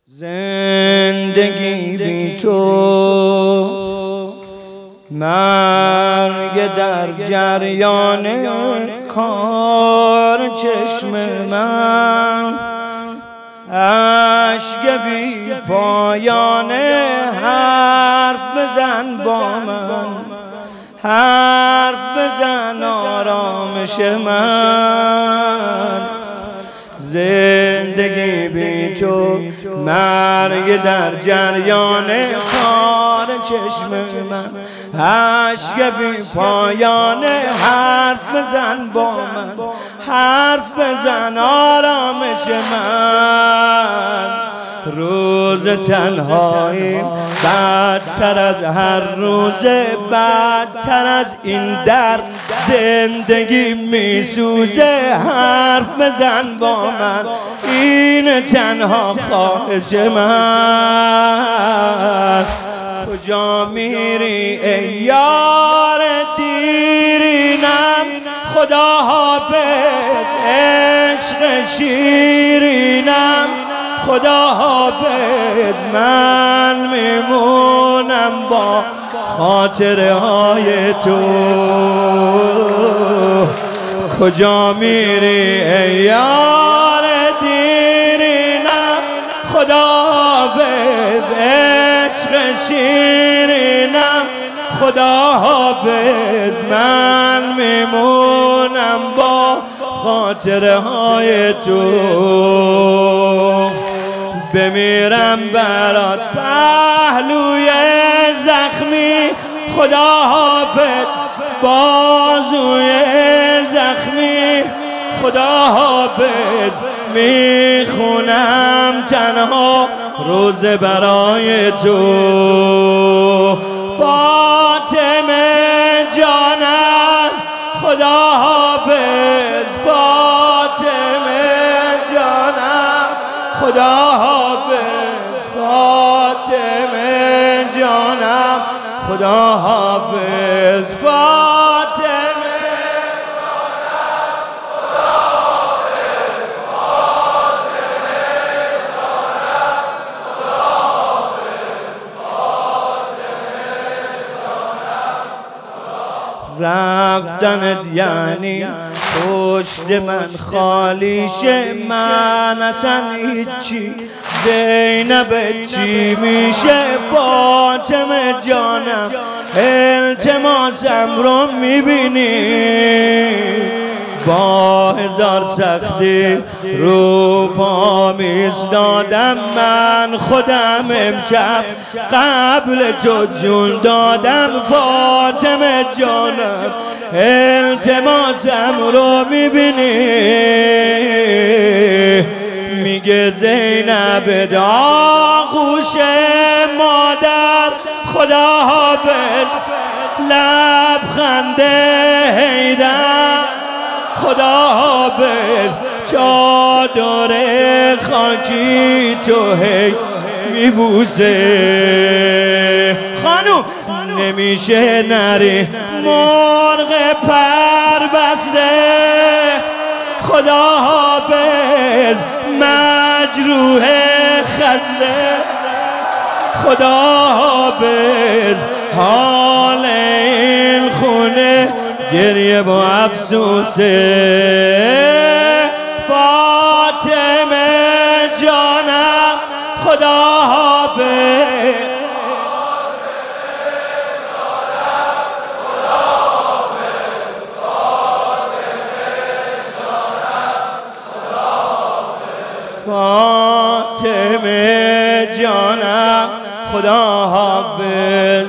زندگی بی تو، مرگ در جریان کار چشم من، اشک بی پایان حرف بزن با من، حرف بزن آرامش من. زندگی بی تو، مرگ در جریان کار چشم من، اشک بی پایان حرف بزن با من، حرف بزن آرامش من. روز تنهایی بدتر از هر روز بدتر از این درد، زندگی میسوزه حرف بزن با من، این تنها خواهش من. کجا میری ای یار دیرینم، خدا حافظ عشق شیرینم، خدا حافظ من میمونم با خاطره های تو. کجا میری ای یار دیرینم، خدا حافظ عشق شیرینم، خدا حافظ من میمونم با خاطره های تو. بمیرم برات پهلوی زخمی، خدا حافظ بازوی زخمی، خدا حافظ میخونم تنها روز برای تو. فاطمه جانم خدا حافظ، فاطمه جانم خدا حافظ، فاطمه جانم خدا حافظ، فاطمه جانم خدا حافظ، فاطمه جانم خدا حافظ، فاطمه جانم. رفتنت یعنی پشت من خالی شه، من اصلا هیچی، زینب چی میشه؟ فاطمه جانم التماسم رو میبینی، با هزار سختی رو پا ایستادم من خودم، امشب قبل تو جون دادم. فاطمه جانم التماسم رو میبینی، میگه زینب داغوش مادر، خدا حافظ لبخند حیدر، خدا حافظ چادر خاکی تو هی میبوسه. خانوم نمیشه نری مرغ پر بسته، خدا حافظ مجروح خسته، خدا حافظ حال این خونه گریه با افسوسه. فاطمه جانم خدا حافظ، فاطمه جانم خدا حافظ.